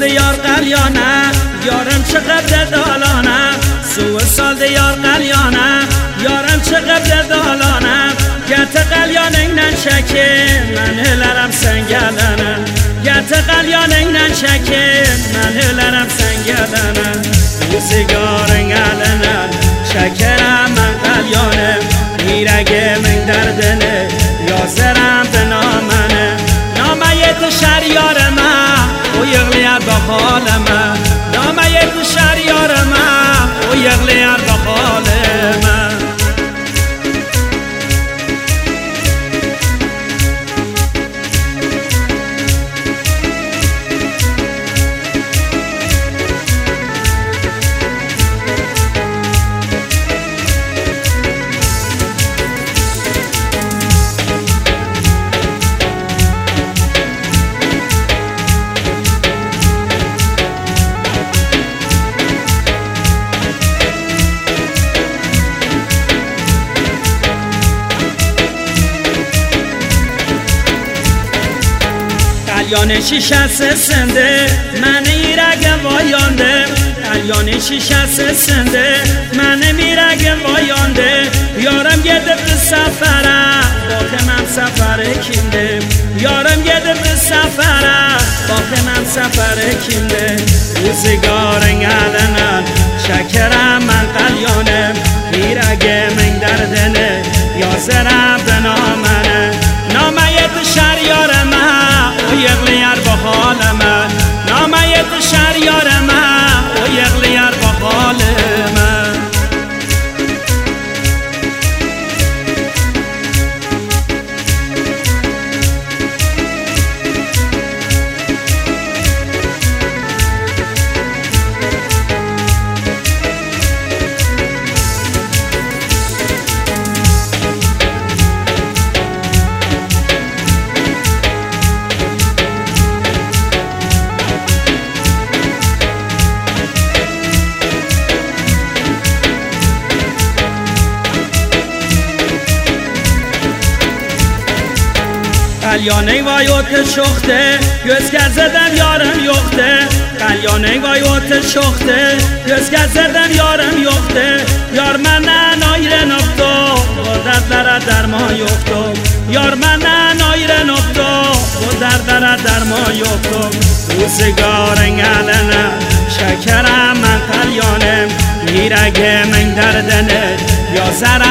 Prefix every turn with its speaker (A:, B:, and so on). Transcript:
A: yar qalyana yarim chiqibdi dolona suv soldi yar qalyana yarim chiqibdi dolona gati qalyoningdan shakin men o'laram sangalana gati qalyoningdan shakin men o'laram sangalana sigaring alana shakaram men qalyonim yuragimning dardini yozaram binomani noma yetishar yorima u yig'layar baholima noma yetishar yorima u yig'layar baholima قلیان شیشه سنده من میرگم وایانده قلیان شیشه سنده من میرگم وایانده یارم گدب سفره باخ من سفر کینده یارم گدب سفره باخ من سفر کینده روزگارن علنن شکرم من قلیانم میرگم من دردنه یازرم بنامنه نامه یتشر یارم یغلیر با حال من نامه یتشر یار من و یغلیر با حال من قلیانه وای اوت شخته gözger زدم yarım yoktu قلیانه وای اوت شخته gözger زدم yarım yoktu yar menden ayrı noktu bu dertlere derman yoktu yar menden ayrı noktu bu dertlere derman yoktu روزگارن علنه şekerim ben قلیانم yüreğimin derdini yazarım